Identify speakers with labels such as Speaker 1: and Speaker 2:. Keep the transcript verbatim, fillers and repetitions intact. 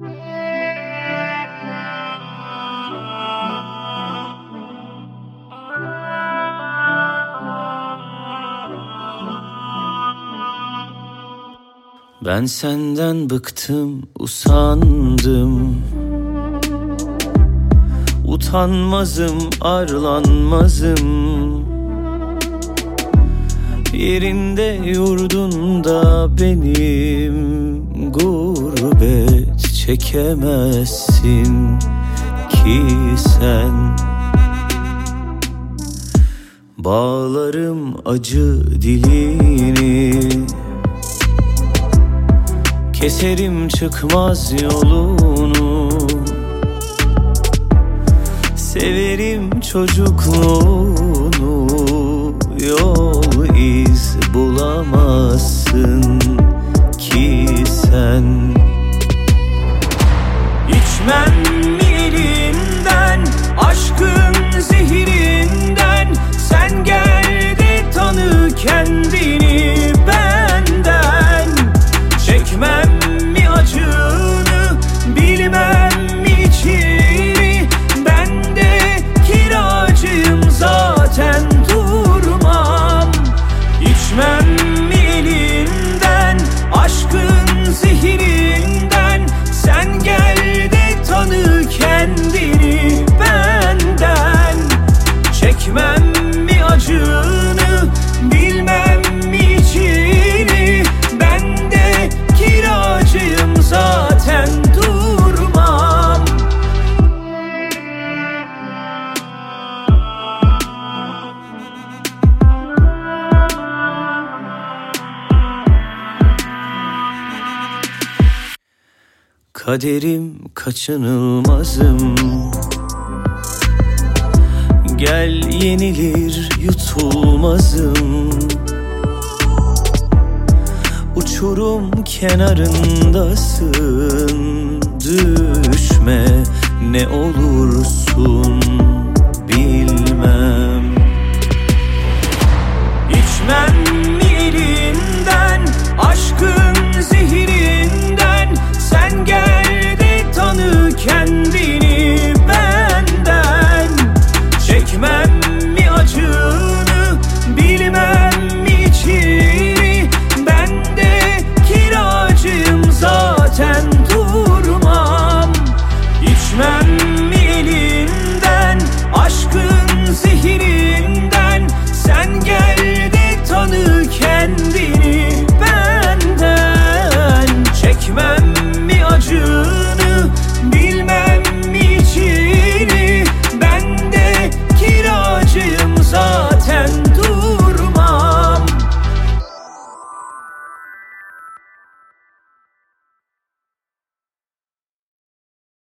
Speaker 1: Ben senden bıktım, usandım. Utanmazım, arlanmazım. Yerinde yurdunda benim gurbet çekemezsin ki sen. Bağlarım acı dilini, keserim çıkmaz yolunu. Severim çocukluğunu, yol iz bulamazsın ki sen. İçmem mi elinden, aşkın zehirinden? Sen gel de tanı kendini benden. Çekmem mi acını, bilmem mi içini? Ben de kiracıyım zaten, durmam. İçmem mi elinden, aşkın zehirinden? Sen gel de tanı kendini benden. Çekmem mi acını, bilmem mi içini? Ben de kiracıyım zaten, durmam. Kaderim kaçınılmazım. Gel yenilir yutulmazım. Uçurum kenarındasın. Düşme ne olursun bilmem. İçmem mi elinden, aşkın zehirinden? Sen gel de tanı kendini benden. Çekmem mi acını, bilmem mi içini? Ben de kiracıyım zaten, durmam. İçmem mi elinden, aşkın zehirinden? Sen gel de tanı kendini benden. Çekmem mi acını, bilmem